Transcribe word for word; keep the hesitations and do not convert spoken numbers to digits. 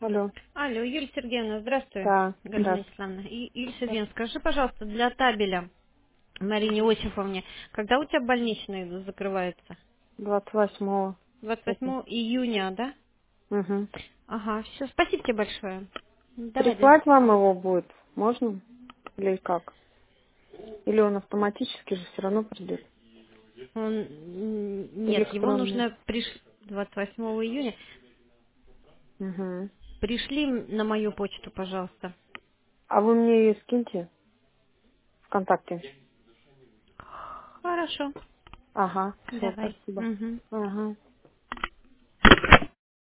Алло. Алло, Юлия Сергеевна, здравствуй. Да, Галина здравствуйте. Исламовна. И, Юлия Сергеевна, скажи, пожалуйста, для табеля Марине Осиповне, когда у тебя больничный закрывается? двадцать восьмого. двадцать Это. восьмого июня, да? Угу. Ага, все, спасибо тебе большое. Давай, да. Прислать вам его будет? Можно? Или как? Или он автоматически же все равно придет? Он, м, нет, его Электронный. нужно приш... двадцать восьмого июня. Угу. Пришли на мою почту, пожалуйста. А вы мне ее скиньте ВКонтакте. Хорошо. Ага, все, Давай. спасибо. Угу. Ага.